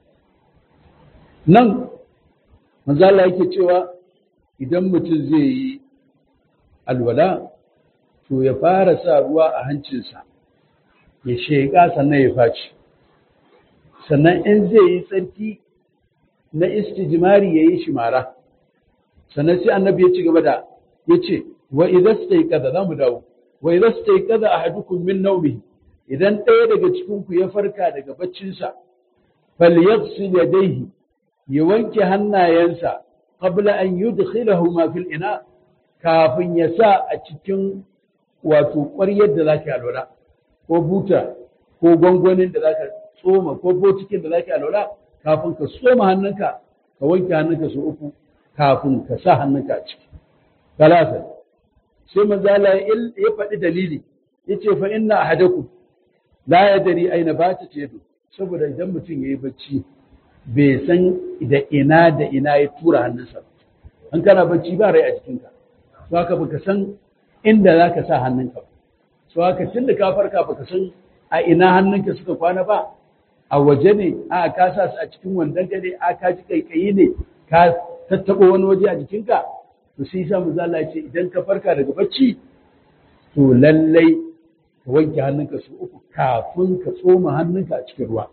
nan manzo Allah yake cewa idan mutum zai yi alwala to ya fara sa ruwa a hancinsa ya sheƙa sannan ya faci sannan in zai yi tsarki na istijmari ya yi shimara sannan sai annabi ya ci gaba da ya ce wa idza stayqadha zamu dawo wa idza stayqadha ahadukum min nawmihi idan ɗaya daga cikin ku ya farka daga baccinsa falyaghsil yadayhi ya wanke hannayensa qabla an yudkhilahuma fil ina kafin ya sa a cikin wato ƙwaryar da zaka alwala ko buta ko gwangwanin da zaka tsoma ko botikin da zaka alwala kafin ka tsoma hannunka ka wanke hannunka su uku kafin ka sa hannunka a ciki talata sai manzo Allah ya faɗi dalili yace fa inna ahadakum la yadri aina batat yadu saboda idan mutum yayi bacci bai san da ina da ina ya tura hannunsa an kana bacci ba rai a jikinka to haka baka san inda zaka sa hannunka to haka tunda ka farka baka san a ina hannunka suka kwana ba a waje ne a ka sa su a cikin wandon ka ne a ka ji kaikayi ne ka tattabo wani waje a jikinka to sai sa mu zalla ce idan ka farka daga bacci to lallai ka wanke hannunka su uku kafin ka tsoma hannunka a cikin ruwa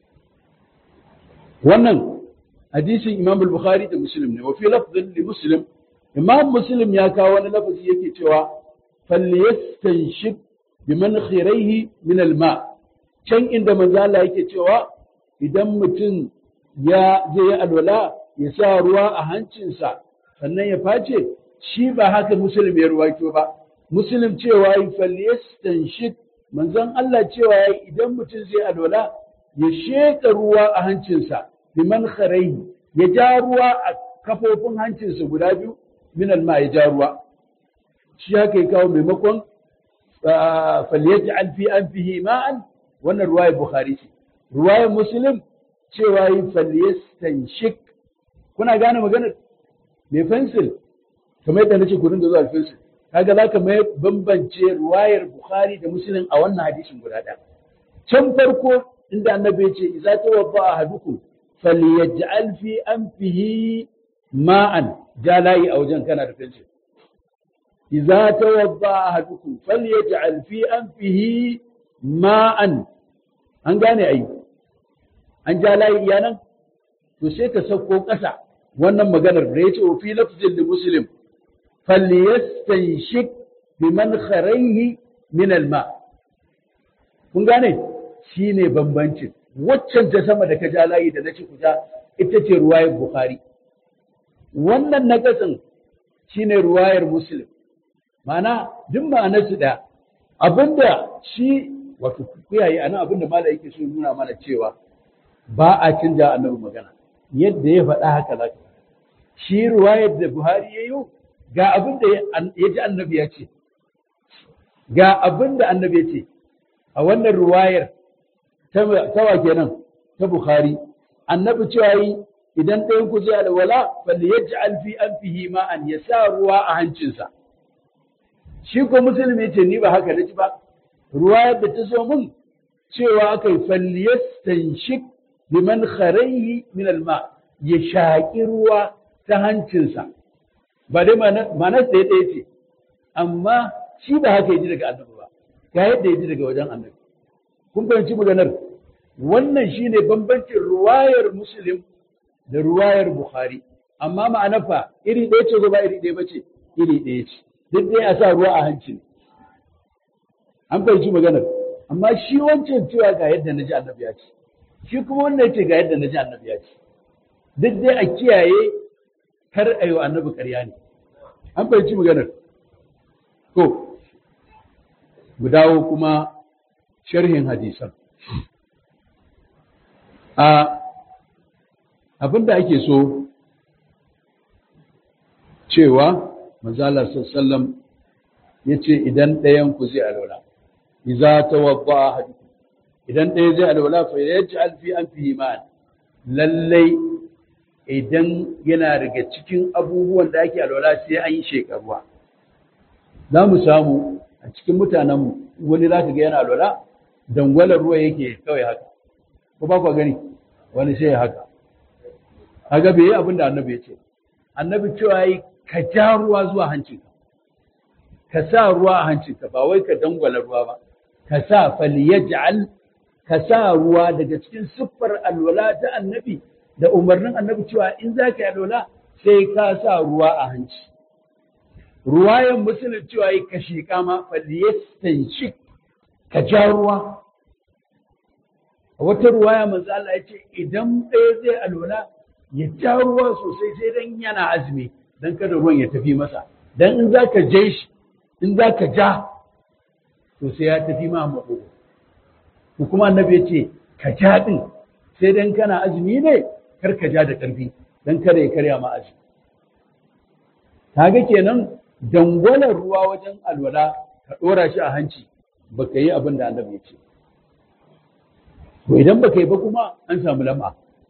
wannan hadisin Imam al-Bukhari da Muslim ne wa fi lafzin li Muslim Imam Muslim ya kawo wani lafazi yake cewa falyastanshib biman khiraihi min al-ma can inda manzo Allah yake cewa idan mutum ya je ya alwala ya sa ruwa a hancinsa sannan ya face shi ba haka Muslim ya ruwaito ba Muslim cewa yi falyastanshib manzon Allah cewa idan mutum zai alwala ya sheka ruwa a hancinsa biman khiraihi ya ja ruwa a kafofin hancinsa guda biyu min al-ma ya ja ruwa shi haka ya kawo maimakon falyaj'al fi anfihi ma'an wannan ruwayar Bukhari ce ruwayar Muslim cewa yi falyastanshik kuna gane maganar mai fensil kamar yadda nace ku dinga zuwa fensil kaga zaka mai bambance ruwayar Bukhari da Muslim a wannan hadisin guda ɗaya can farko inda annabi ya ce idza tawadda ahadukum falyaj'al fi anfihi ma'an jalayi a wajen kana da fensil idza tawadda ahadukum falyaj'al fi anfihi ma'an an gane ai an ja layi iyanan to sai ka sauko ƙasa wannan maganar da yace fi lafzin li muslim falyastanshik biman kharayhi min alma kun gane shine bambancin waccan ta sama da ka ja layi da nace ku ja ita ce ruwayar Bukhari wannan na kasan shine ruwayar Muslim ma'ana duk ma'anar su da abinda shi wato kuyaye anan abinda malai yake so nuna mana cewa ba a canja annabi magana yadda ya faɗa haka zaka shi ruwayar da Buhari yayo ga abinda ya ji annabi ya ce ga abinda annabi ya ce a wannan ruwayar ta wa kenan ta Bukhari annabi cewa yi idan ɗayan ku zai alwala falyaj'al fi anfihi ma'an ya sa ruwa a hancinsa shi ko musulmi ya ce ni ba haka naji ba ruwayar da ta zo mun cewa aka yi falyastanshik biman kharayhi min alma ya shaƙi ruwa ta hancinsa ba dai ma'anar da ya ce amma shi ba haka ya ji daga annabi ba ga yadda ya ji daga wajen annabi kun fahimci maganar wannan shine bambancin ruwayar Muslim da ruwayar Bukhari amma ma'anar fa iri ɗaya ce ko ba iri ɗaya ba ce iri ɗaya ce duk dai a sa ruwa a hanci an fahimci maganar amma shi wancan cewa ga yadda na ji annabi ya ce shi kuma wannan ce ga yadda na ji annabi ya ce duk dai a kiyaye kar a yi wa annabi ƙarya ne an fahimci maganar to mu dawo kuma sharhin hadisan a abin da ake so cewa manzala sallam ya ce idan ɗayan ku zai alwala iza tawadda ahadukum idan ɗaya zai alwala fa yaj'al fi anfihi ma'an lallai idan yana daga cikin abubuwan da ake alwala sai an yi shekaruwa za mu samu a cikin mutanen wani za ka ga yana alwala dangwalar ruwa yake kawai haka ko ba ku gani wani sai haka kaga bai yi abin da annabi ya ce annabi cewa yi ka ja ruwa zuwa hancinka ka sa ruwa a hancinka ba wai ka dangwala ruwa ba ka sa falyaj'al ka sa ruwa daga cikin siffar alwala ta annabi da umarnin annabi cewa in za ka yi alwala sai ka sa ruwa a hanci ruwayan musulun cewa yi ka shiƙa ma falyastanshik ka ja ruwa a wata ruwaya manzo Allah ya ce idan ɗaya zai alwala ya ja ruwa sosai sai dan yana azumi dan kada ruwan ya tafi masa dan in zaka je shi in zaka ja to sai ya tafi ma maƙogo ko kuma annabi ya ce ka ja din sai dan kana azumi ne kar ka ja da ƙarfi dan kada ya karya ma azumi kaga kenan dangwalar ruwa wajen alwala ka ɗora shi a hanci baka yi abin da annabi ya ce to idan baka yi ba kuma an samu lam'a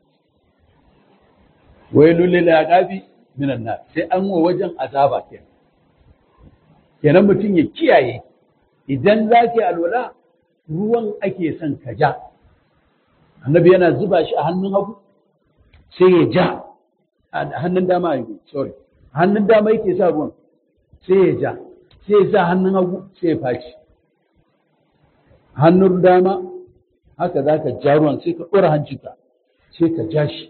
wailul lil aqabi minan nar sai an wa wajen azaba kenan kenan mutum ya kiyaye idan zaki alwala ruwan ake son ka ja annabi yana zuba shi a hannun hagu sai ya ja a hannun dama yake sorry hannun dama yake sa ruwan sai ya ja sai ya sa hannun hagu sai ya faci hannun dama haka za ka ja ruwan sai ka ɗora hancinka sai ka ja shi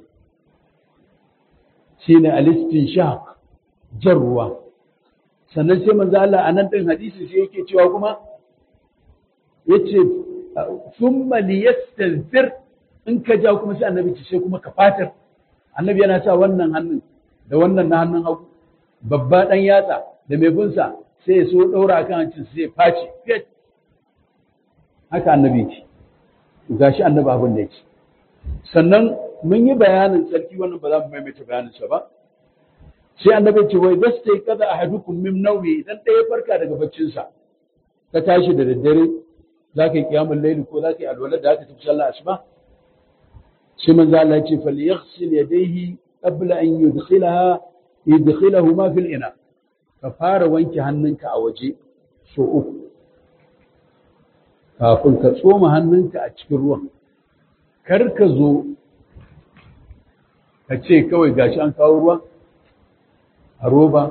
shi ne alistin sha jan ruwa sannan sai manzo Allah a nan ɗin hadisi sai yake cewa kuma yace thumma liyastanfir in ka ja kuma sai annabi ce sai kuma ka fatar annabi yana sa wannan hannun da wannan na hannun hagu babba dan yatsa da mai bunsa sai ya so daura akan hancin sai ya face haka annabi ce gashi annabi abin da yake sannan mun yi bayanin sarki wannan ba za mu maimaita bayanin sa ba sai annabi ce wai dastai kaza ahadukum min nawmi idan ɗaya farka daga baccin sa ka tashi da daddare zaka yi kiyamul layli ko zaka yi alwala da zaka tafi sallah asuba sai manzo Allah ya ce falyaghsil yadayhi qabla an yudkhilaha yudkhilahuma fil ina ka fara wanke hannunka a waje so uku kafin ka tsoma hannunka a cikin ruwan kar ka zo ka ce kawai gashi an kawo ruwa a roba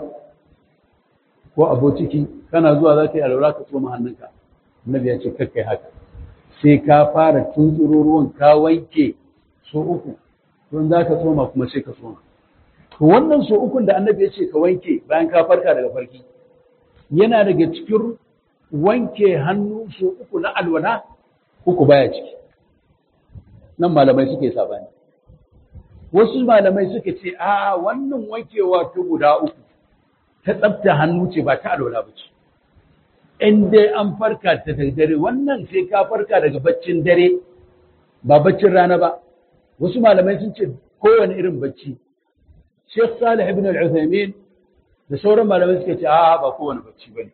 ko a botiki kana zuwa za ka yi alwala ka tsoma hannunka annabi ya ce kar kai haka sai ka fara tuntsuro ruwan ka wanke so uku don za ka tsoma kuma sai ka tsoma to wannan so ukun da annabi ya ce ka wanke bayan ka farka daga farki yana daga cikin wanke hannu so uku na alwala uku baya ciki nan malamai suke sabani wasu malamai suka ce a wannan wankewa ta guda uku ta tsafta hannu ce ba ta alwala ba ce in dai an farka ta dare wannan sai ka farka daga baccin dare ba baccin rana ba wasu malamai sun ce kowane irin bacci Sheikh Salih ibn al-Uthaymeen da sauran malamai suka ce a ba kowane bacci bane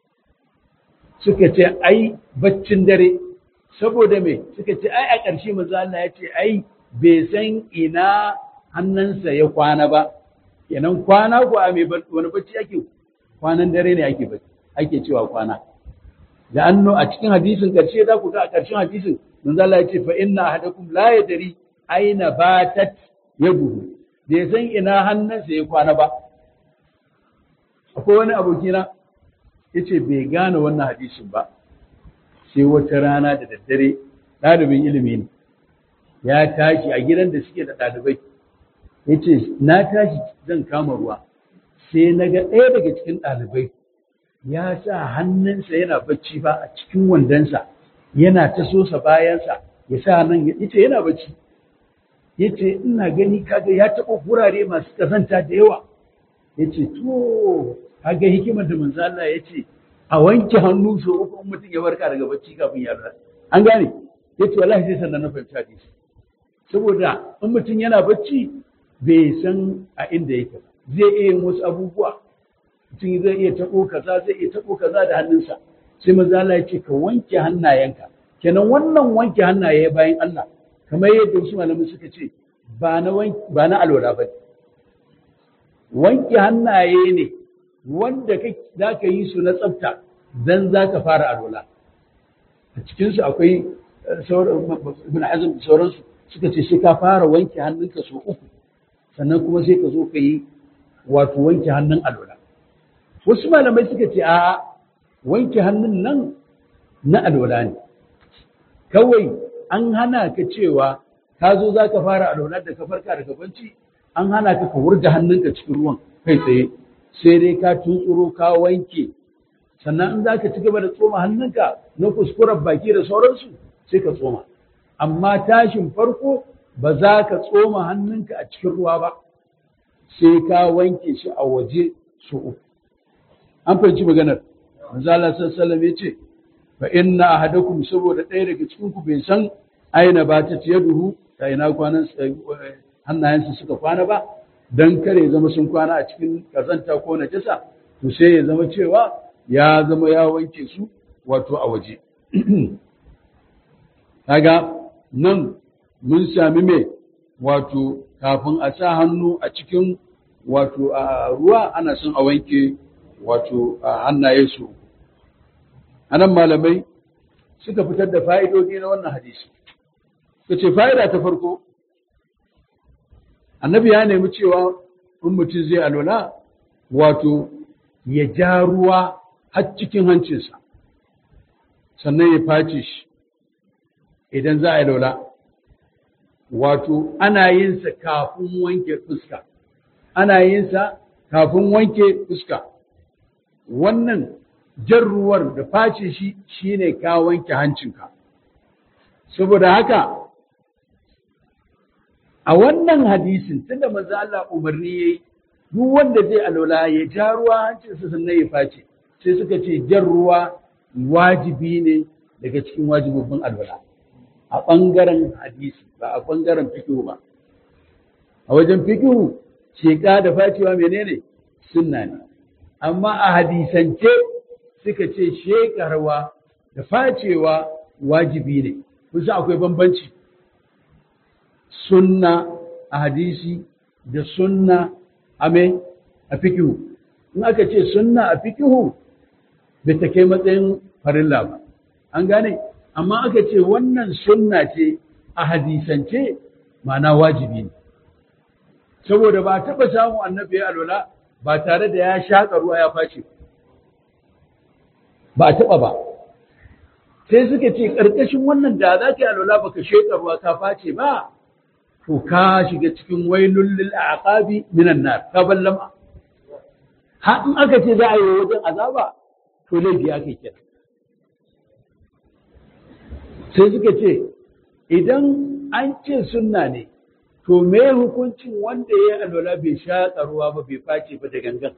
suka ce ai baccin dare saboda me suka ce ai a ƙarshe manzo Allah ya ce ai bai san ina hannunsa ya kwana ba kenan kwana ko a me wani bacci ake kwanan dare ne ake bacci ake cewa kwana da anno a cikin hadisin ƙarshe za ku ga a ƙarshen hadisin manzo Allah ya ce fa inna ahadakum la yadri aina batat yaduhu bai san ina hannunsa ya kwana ba akwai wani abokina yace bai gane wannan hadisin ba sai wata rana da daddare ɗalibin ilimi ne ya tashi a gidan da suke da ɗalibai yace na tashi zan kama ruwa sai na ga ɗaya daga cikin ɗalibai ya sa hannunsa yana bacci ba a cikin wandonsa yana ta sosa bayansa ya sa nan yace yana bacci yace ina gani kaga ya taɓa gurare masu kazanta da yawa yace to kaga hikimar da manzo Allah yace a wanke hannu so uku in mutum ya barka daga bacci kafin ya rasa an gane yace wallahi sai sannan na fahimci hadisi saboda in mutum yana bacci bai san a inda yake zai iya yin wasu abubuwa mutum zai iya taɓo kaza zai iya taɓo kaza da hannunsa sai manzo Allah yace ka wanke hannayenka kenan wannan wanke hannaye bayan Allah kamar yadda wasu malamai suka ce ba na ba na alwala ba wanke hannaye ne wanda za ka yi su na tsafta dan za ka fara alwala a cikinsu akwai ibn Hazm da sauransu suka ce sai ka fara wanke hannunka sau uku sannan kuma sai ka zo ka yi wato wanke hannun alwala wasu malamai suka ce a wanke hannun nan na alwala ne kawai an hana ka cewa ka zo za ka fara alwala da ka farka daga bacci an hana ka ka wurga hannunka cikin ruwan kai tsaye sai dai ka tuntsuro ka wanke sannan in za ka ci gaba da tsoma hannunka na kuskuren baki da sauransu sai ka tsoma amma tashin farko ba za ka tsoma hannunka a cikin ruwa ba sai ka wanke shi a waje su uku an fahimci maganar manzo Allah sallallahu alaihi wasallam yace fa inna ahadakum saboda ɗaya daga cikin ku bai san aina ba ta yaduhu ta ina kwanan hannayensa suka kwana ba don kare zama sun kwana a cikin kazanta ko najasa to sai ya zama cewa ya zama ya wanke su wato a waje kaga nan mun sami me wato kafin a sa hannu a cikin wato a ruwa ana son a wanke wato a hannaye su anan malamai suka fitar da fa'idodi na wannan hadisi suka ce fa'ida ta farko annabi ya nemi cewa in mutum zai alwala wato ya ja ruwa har cikin hancinsa sannan ya face shi idan za a yi alwala wato ana yin sa kafin wanke fuska ana yin sa kafin wanke fuska wannan jan ruwar da face shi shine ka wanke hancinka saboda haka a wannan hadisin tunda manzo Allah umarni yayi duk wanda zai alwala ya ja ruwa hancinsa sannan ya face sai suka ce jan ruwa wajibi ne daga cikin wajibobin alwala a ɓangaren hadisi ba a ɓangaren fikihu ba a wajen fikihu sheka da facewa menene sunna ne amma a hadisance suka ce shekarwa da facewa wajibi ne kusa akwai bambanci sunna a hadisi da sunna a me a fikihu in aka ce sunna a fikihu bai ta kai matsayin farilla ba an gane amma aka ce wannan sunna ce a hadisance ma'ana wajibi ne saboda ba taɓa samun annabi ya alwala ba tare da ya shaƙa ruwa ya face ba a taɓa ba sai suka ce ƙarƙashin wannan da za ka yi alwala baka sheƙa ruwa ka face ba to ka shiga cikin wailul lil aqabi minan nar ka ballama har in aka ce za a yi wajen azaba to laifi ake kira sai suka ce idan an ce sunna ne to me hukuncin wanda ya yi alwala bai shaƙa ruwa ba bai face ba da gangan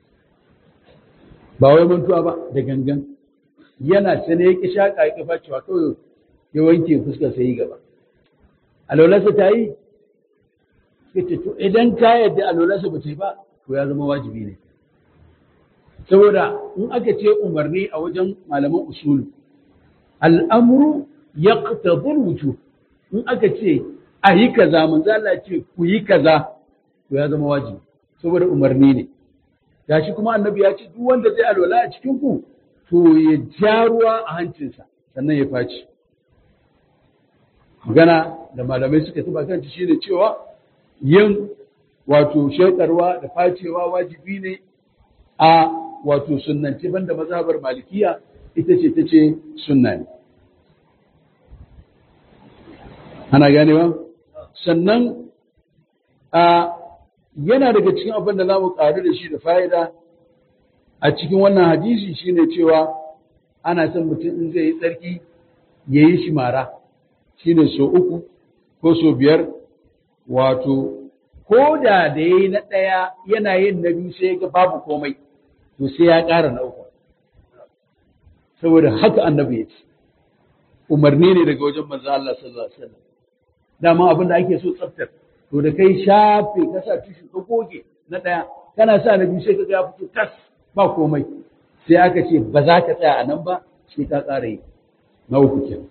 ba wai mantuwa ba da gangan yana sane ya ƙi shaƙa ya ƙi facewa kawai ya wanke fuskar sai yi gaba alwalarsa ta yi suka ce to idan ka yadda alwalarsa ba ta yi ba to ya zama wajibi ne saboda in aka ce umarni a wajen malaman usulu al'amuru ya ƙtadul wujub in aka ce a yi kaza manzo Allah ce ku yi kaza to ya zama wajibi saboda umarni ne gashi kuma annabi ya ce duk wanda zai alwala a cikin ku to ya ja ruwa a hancinsa sannan ya faci magana da malamai suka tuba kanci shine cewa yin wato shekarwa da facewa wajibi ne a wato sunnanci banda mazhabar malikiya ita ce ta ce sunna ne ana ganewa sannan a yana daga cikin abin da za mu ƙaru da shi da fa'ida a cikin wannan hadisi shine cewa ana son mutum in zai yi tsarki ya yi shi mara shine so uku ko so biyar wato ko da da ya yi na ɗaya yana yin na biyu sai ga babu komai to sai ya ƙara na uku saboda haka annabi ya ce umarni ne daga wajen manzo Allah sallallahu alaihi wasallam dama abin da ake so tsaftar to da kai shafe ka sa tushu ka goge na ɗaya kana sa na biyu sai ka ga ya fito tas ba komai sai aka ce ba za ka tsaya a nan ba sai ka ƙara yi na uku kenan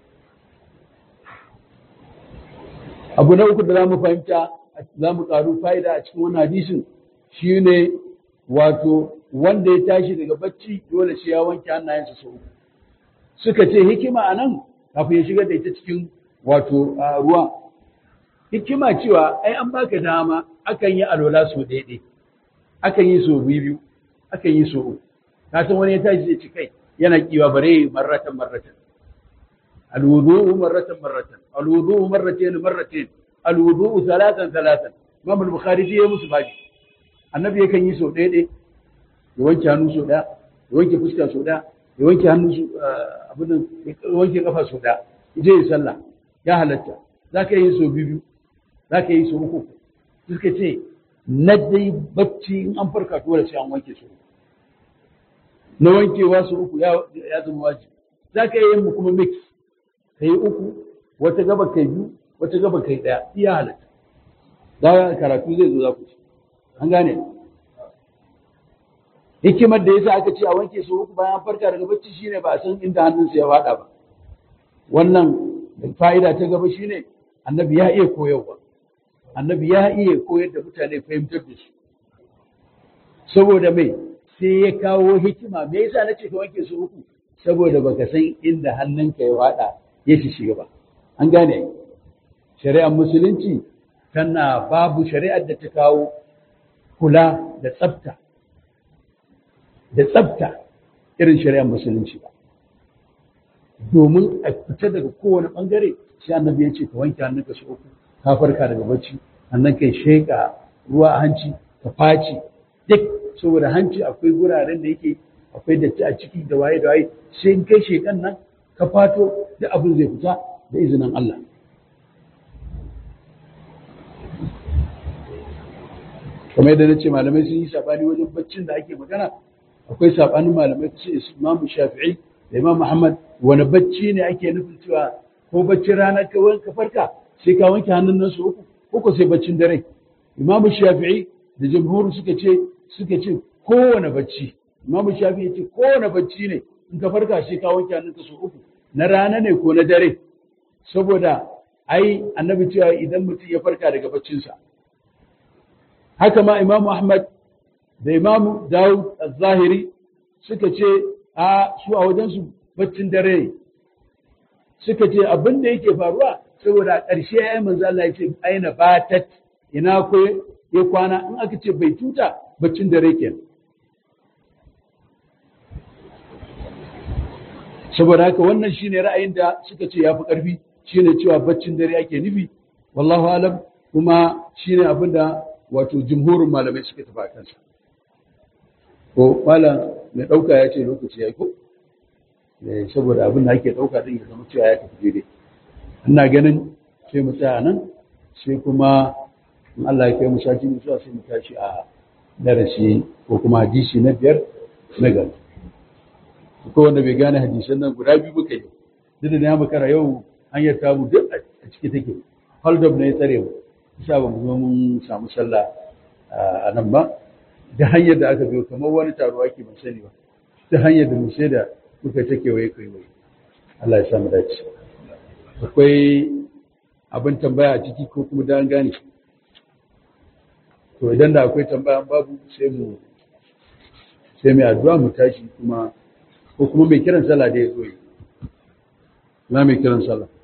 abu na uku da za mu fahimta za mu ƙaru fa'ida a cikin wannan hadisin shine wato wanda ya tashi daga bacci dole sai ya wanke hannayensa sau uku suka ce hikima a nan kafin ya shigar da ita cikin wato ruwa hikima cewa ai an baka dama akan yi alwala sau ɗaya akan yi sau biyu akan yi sau uku ka san wani ya tashi zai ci kai yana kiwa bare marratan marratan alwudu marratan marratan alwudu marratayn marratayn alwudu thalathan thalathan Imam al-Bukhari ya musu baji annabi yakan yi sau ɗaya ɗaya ya wanke hannu sau ɗaya ya wanke fuska sau ɗaya ya wanke hannu abin nan ya wanke kafa sau ɗaya je ya sallah ya halatta zaka yi sau biyu zaka yi sau uku suka ce na dai bacci in an farka dole sai an wanke su na wankewa su uku ya zama wajibi za ka yi mu kuma mix ka yi uku wata gaba kai biyu wata gaba kai ɗaya iya halatta za karatu zai zo za ku ci an gane hikimar da yasa aka ce a wanke su uku bayan farka daga bacci shine ba a san inda hannunsa ya faɗa ba. Wannan fa'ida ta gaba shine annabi ya iya koyarwa, annabi ya iya koyar da mutane fahimtar da su. Saboda mai sai ya kawo hikima, me yasa nace ka wanke su uku? Saboda baka san inda hannunka ya faɗa ya shiga ba. An gane shari'ar musulunci tana babu shari'ar da ta kawo kula da tsafta da tsafta irin shari'ar musulunci ba. Domin a fita daga kowane bangare sai annabi ya ce ka wanke hannunka su uku, ka farka daga bacci, annan kai sheka ruwa a hanci, ka faci duk saboda hanci akwai guraren da yake akwai datti a ciki da waye da waye, sai in kai shekan nan ka fato da abin zai fita da izinin Allah. Kamar yadda na ce malamai sun yi sabani wajen baccin da ake magana, akwai sabanin malamai su ce Imam Shafi'i da Imam Muhammad wani bacci ne ake nufin cewa ko baccin rana ka wanka farka sai ka wanke hannun nan su uku ko ko sai baccin dare. Imam Shafi'i da jumhur suka ce suka ce kowane bacci. Imam Shafi'i ya ce kowane bacci ne in ka farka sai ka wanke hannun ka su uku, na rana ne ko na dare, saboda ai annabi cewa idan mutum ya farka daga baccinsa. Haka ma Imam Ahmad da Imam Dawud az-Zahiri suka ce a su a wajensu baccin dare ne. Suka ce abin da yake faruwa saboda a ƙarshe ya yi manzo Allah ya ce aina batat ina ko ya kwana, in aka ce bai tuta baccin dare kenan. Saboda haka wannan shine ra'ayin da suka ce yafi ƙarfi, shine cewa baccin dare ake nufi, wallahu alam, kuma shine abin da wato jumhurin malamai suka tafi a kansa. Ko malam mai ɗauka ya ce lokaci ya yi ko? Saboda abin da ake ɗauka din ya zama cewa ya tafi daidai. Ina ganin sai mu tsaya nan, sai kuma in Allah ya kai mu sati mu zuwa sai mu tashi a darasi ko kuma hadisi na biyar na gaba. Ko wanda bai gane hadisan nan guda biyu muka yi, duk da na makara yau hanyar tamu duk a ciki take. Hold up ne ya tsare mu. Isa ba mu zo mun samu sallah a nan ba, da hanyar da aka biyo kamar wani taro ake ban sani ba, ta hanyar da mu sai da kuka ta kewaye kewaye. Allah ya samu dace. Akwai abin tambaya a ciki ko kuma da an gane. To idan da akwai tambaya babu sai mu sai mai addu'a mu tashi kuma ko kuma mai kiran sallah da ya zo yi. Na mai kiran sallah.